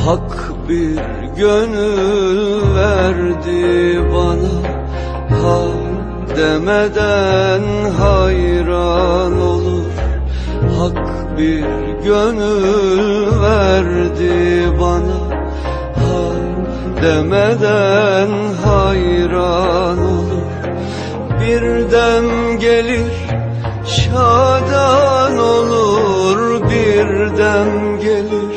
Hak bir gönül verdi bana, ha demeden hayran olur. Hak bir gönül verdi bana, ha demeden hayran olur. Bir dem gelir şadan olur, bir dem gelir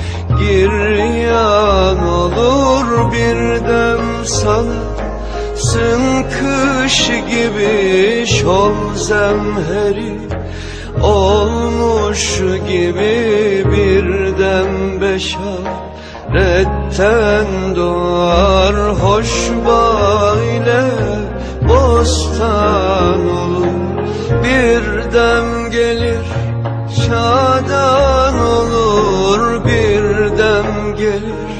giryan olur. Bir dem sana sın kış gibi, şol zemheri olmuş gibi. Bir dem beşaretten doğar, hoş bağ ile bostan olur. Bir dem gelir şadan olur, bir dem gelir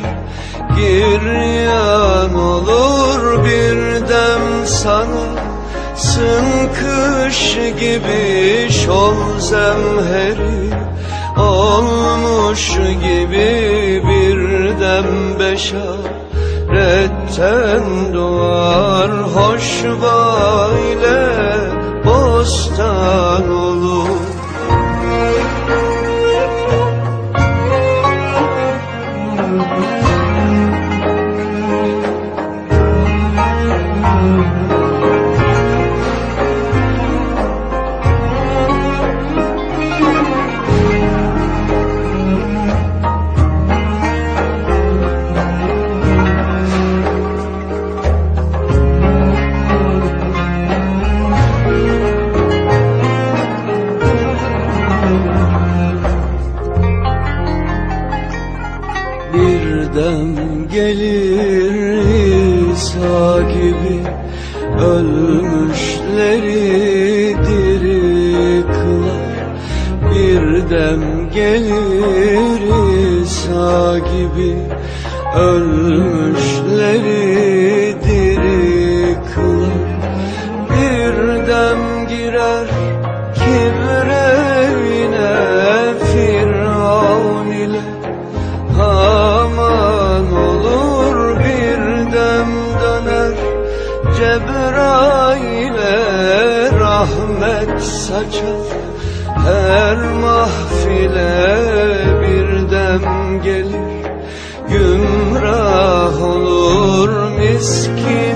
giryan olur. Bir dem sana sın kış gibi, şol zemheri olmuş gibi. Bir dem beşaretten doğar, hoş bağ ile bostan olur. Bir dem gelir İsa gibi, ölmüşleri diri kılar. Bir dem gelir İsa gibi, ölmüşleri diri kılar. Bir dem girer kibrevine, Firavun ile Haman olur. Bir dem döner Cebrail'e, rahmet saçar her mahfile. Bir dem gelir gümrah olur miskin